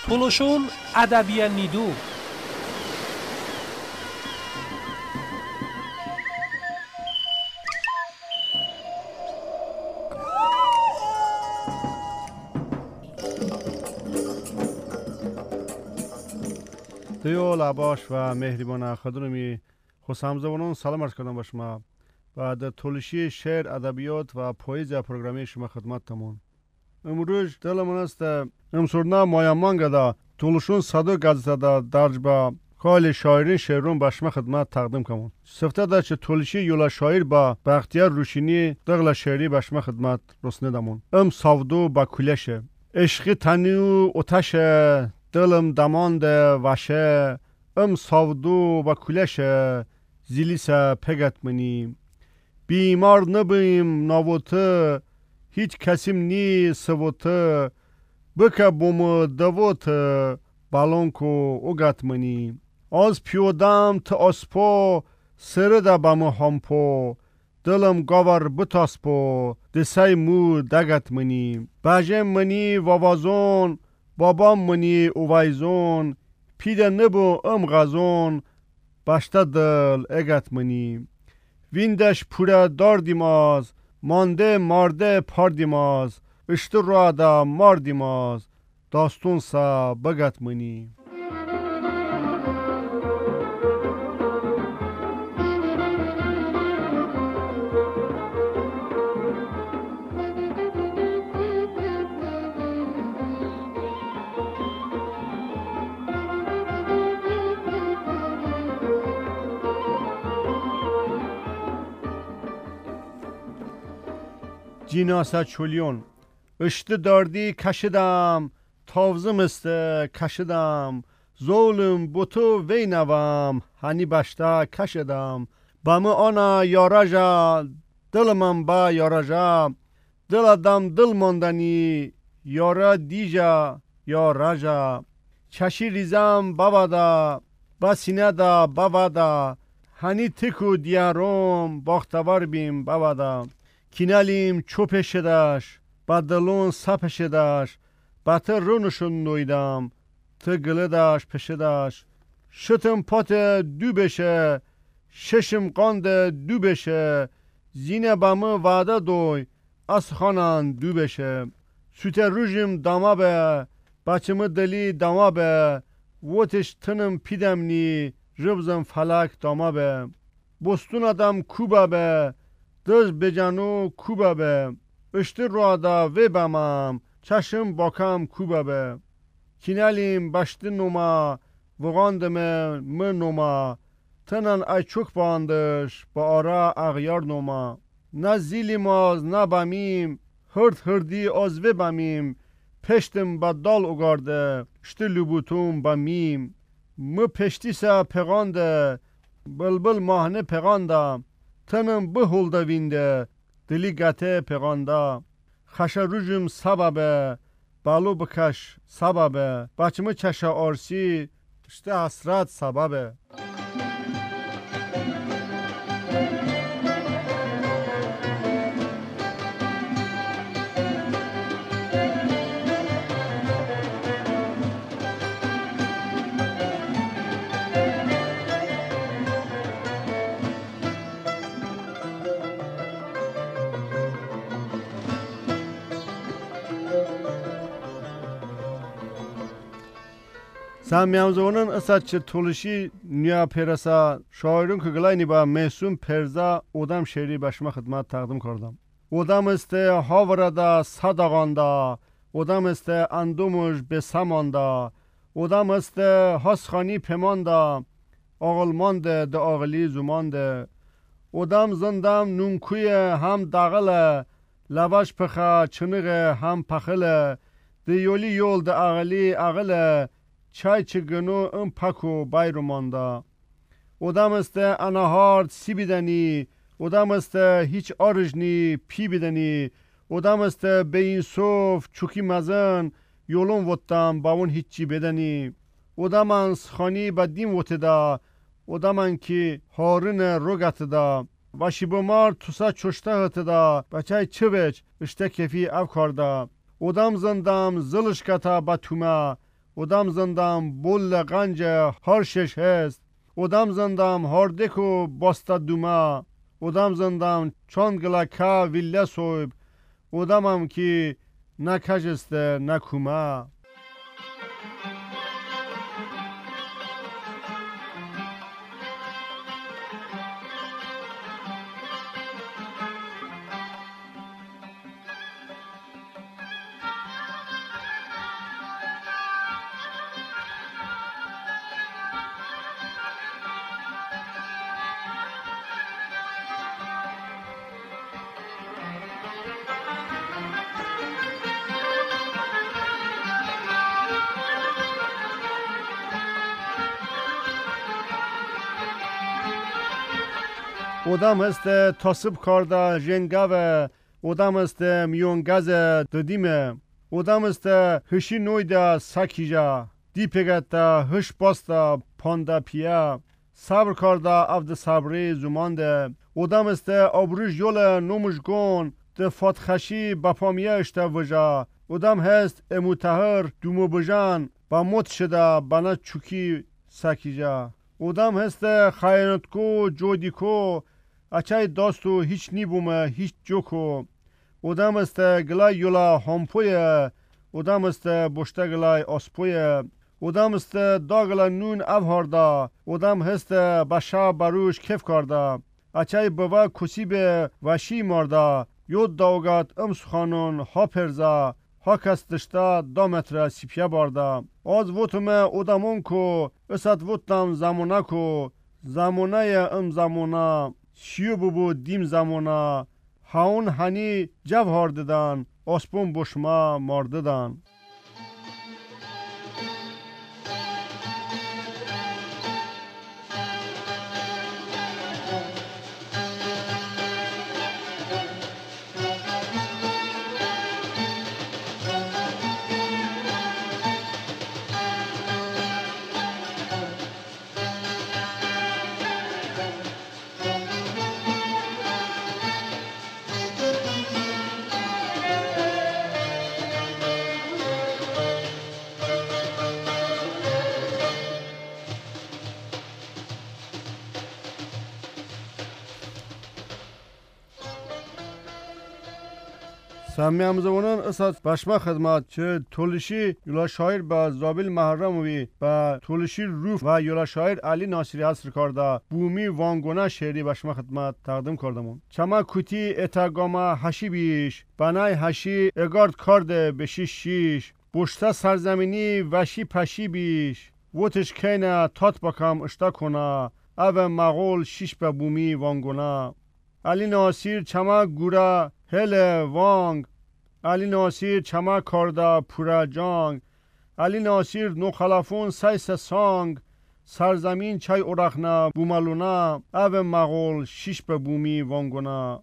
Tuluşun adabiyan nidu. دیو لباش و مهربان خودرومی خوشامزونون سلام عرض کردم با شما و در تولشی شعر ادبیات و پویزی پروگرامی شما خدمتتون. امروز دلمون است امسورنا مایمان گدا تولشون صدو گزیده دا درج با خال شاعرین شعرون با شما خدمت تقدیم کنم. سفته دا چه تولشی یولا شاعر با بختیار روشینی دغل شعری با شما خدمت رسندمون. سودو با کلشه عشق تنیو اتشه دلم دمانده وشه سودو و کلشه زیلیسه پگت منی بیمار نبیم ناوته هیچ کسیم نی سوته بکه بوم دوته بالونکو اوگت منی از پیودم تا اسپو سرده بمو همپو دلم گاور بتاسپو دسای مو دگت منی بجم منی ووازون بابام منی اوایزون پیده نبو غزون باشته دل اگت منی ویندش پوره داردیماز مانده مارده پاردیماز اشتر را دا ماردیماز داستون سا بگت منی جیناسا چولیون اشت داردی کشیدم تاوزم است کشیدم زولم بوتو وینوام هنی بشتا کشیدم بامو آنا یاراجا دلمم با یاراجا دل آدم دل ماندنی یارا دیجا یاراجا چشی ریزم بابادا با سینه دا بابادا هنی تکو دیاروم باختوار بیم بابادا کینالیم چوپشداش بدلون سپشداش باتر رونشون نویدم تگلداش پشداش شتم پات دو بشه ششم قاند دو بشه زینه بامو وعده دوی از خانان دو بشه سوت روژم داما به بچم دلی داما به ووتش تنم پیدم نی ربزم فلک داما به بستون آدم کوبا به دز بجانو کوبا به اشتر را دا وی بامم چشم باکم کوبا به کینالیم بشت نوما وغاندم من نوما تنن ای چوک باندش با آرا اغیار نوما نه زیلیم از نه بامیم هردی از وی بامیم پشتم با دال اگارده شت لبوتوم بامیم مو پشتی سا پغانده بلبل ماهنه پغانده تنم بهولده وینده دلی گته پغانده خشا روژم سببه بالو بکش سببه بچمه چشا آرسی شته حسرت سببه سامیامزونن اسات چه تولشی نیا پرسا شاعرون که گلاینی با محسوم پرزا اودم شعری به شما خدمت تقدیم کردم. اودم است هاوردا صداغاندا، اودم است اندومش به سماندا، اودم است هاسخانی پماندا، آغلماند د آغلی زمانده، اودم زندم نونکوی هم داغله، لواش پخا چنگه هم پخله، دیولی یول د آغلی آغله، چای چگنو پاکو بایروماندا اودم است انهارد سی بیدنی اودم است هیچ آرجنی پی بیدنی اودم است به این صوف چوکی مزن یولون وطم با اون هیچی بدنی اودم انس خانی با دیم وطدا اودم انکی هارن روگت دا وشی بمار توسا چشته هتدا بچای چه بچ اشته کفی او کاردا اودم زندم زلش کتا با توما ودم زندم بول غنج هرشش هست ودم زندم هردک و باستا دوما ودم زندم چاندگلا که ویله سویب ودمم که نکجسته نکوما ودم هست تصب کرده جنگاوه ودم است میونگز ددیمه ودم است هشی نویده سکیجا دیپگت هش باستا پاندا پیا صبر کرده افد صبری زمانده ودم است ابروش یول نومشگون ده فتخشی بپامیه اشته وجا ودم هست اموتهر دومو بجان با موت شده بنا چوکی سکیجا ودم هست خیانتکو جودیکو اچای داستو هیچ نیبومه هیچ جوکو ودم است گلای یولا همپویه ودم است بشته گلای اسپویه ودم است داگلا نون افهارده ودم هست بشا بروش کف کرده اچای بوا کسی به وشی مرده یود داوگات امس خانون ها پرزا ها کستشتا 2 متر سیپیه برده از وطمه ودمون کو اسد وطنم زمونه کو زمونه ام زمونه شیو ببو دیم زمونه هاون هنی جو هارددن اسپون بشما مارددن سامیام زبانان اساس باشما خدمات چه تولشی یولا شاعر با زابل محرموی با تولشی روف و یولا شاعر علی ناصری حاصل کرده بومی وانگونه شعری باشما خدمات تقدیم کردم چما کوتی اتاگاما هشی بیش بنای هشی اگارد کرده بشیش شیش بوشتا سرزمینی وشی پشی بیش ووتش کینه تات بکم اشتا کنه او مغول شیش به بومی وانگونه علی ناصر چما گوره هل وانگ علی ناصر چما کرده پورا جانگ علی ناصر نو خلافون سایس سانگ سرزمین چای اورخنا بومالونا او مغول شیش به بومی وانگونا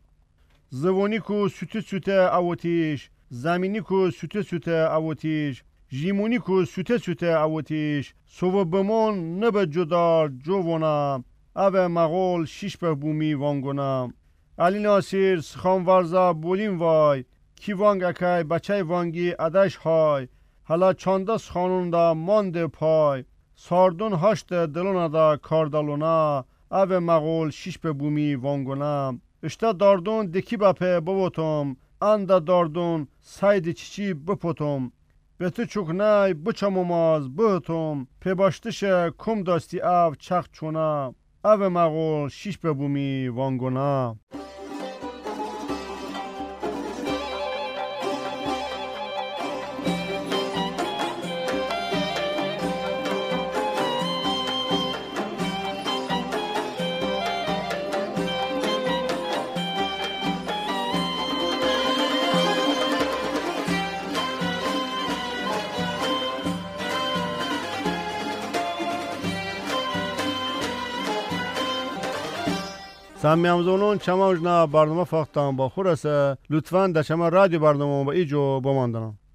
زوانی کو سوته سوته اوتیش زمینی کو سوته سوته اوتیش جیمونی کو سوته سوته اوتیش سو بمون نبه جدار جوانا او مغول شیش به بومی وانگونا علی ناصر سخان ورزا بولیم وای کی وانگ اکای بچه وانگی ادش های حالا چانده سخانون دا مانده پای ساردون هشت دلونا دا کاردالونا او مغول شیش به بومی وانگونا اشتا داردون دکی بپه ببوتم انده داردون ساید چیچی بپوتم به تو چکنای بچموماز بهتم پی باشتش کم داستی او چخ چونا او مغول شیش به بومی وانگونا سامیامزونون چما وجنا برنامه فاختم با خورسه لطفاً در چما رادیو برنامه با ایجو بماندنم